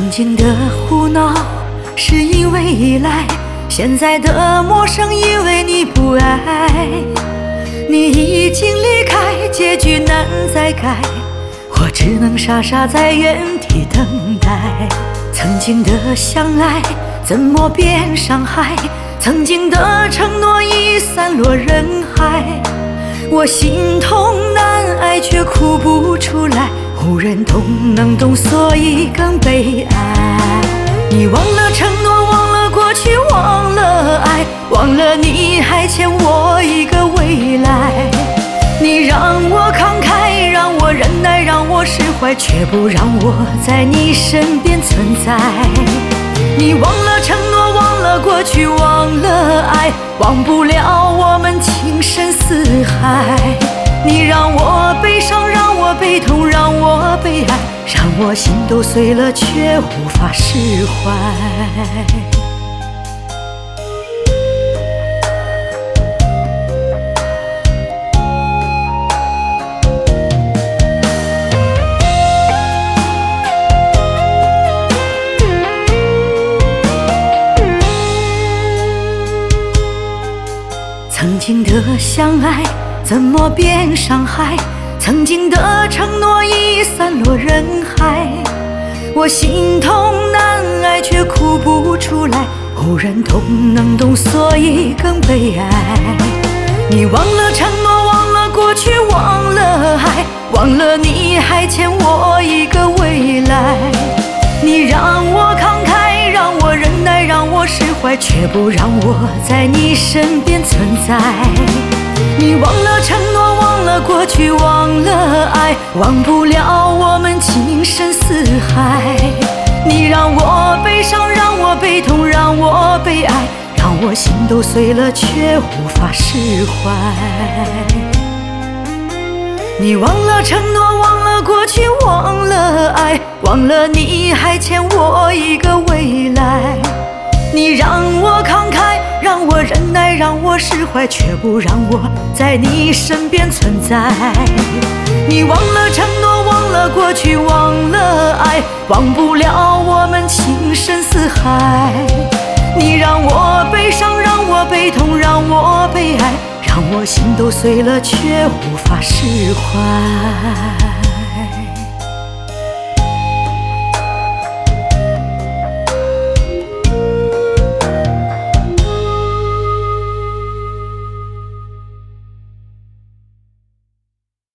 曾经的胡闹是因为依赖，现在的陌生因为你不爱。你已经离开，结局难再改，我只能傻傻在原地等待。曾经的相爱怎么变伤害？曾经的承诺已散落人海。我心痛难挨，却哭不出来，无人懂能懂，所以更悲哀。你忘了承诺，忘了过去，忘了爱，忘了你还欠我一个未来。你让我慷慨，让我忍耐，让我释怀，却不让我在你身边存在。你忘了承诺，忘了过去，忘了爱，忘不了我们情深似海。你让我悲伤，让我悲痛，让我悲哀，让我心都碎了，却无法释怀。曾经的相爱怎么变伤害？曾经的承诺已散落人海。我心痛难挨，却哭不出来，无人懂能懂，所以更悲哀。你忘了承诺，忘了过去，忘了爱，忘了你还欠我一个未来。你让我慷慨，让我忍耐，让我释怀，却不让我在你身边存在。你忘了承诺，忘了过去，忘了爱，忘不了我们情深似海。你让我悲伤，让我悲痛，让我悲哀，让我心都碎了，却无法释怀。你忘了承诺，忘了过去，忘了爱，忘了你还欠我一个未来。你让我慷慨，让我忍耐，让我释怀，却不让我在你身边存在。你忘了承诺，忘了过去，忘了爱，忘不了我们情深似海。你让我悲伤，让我悲痛，让我悲哀，让我心都碎了，却无法释怀。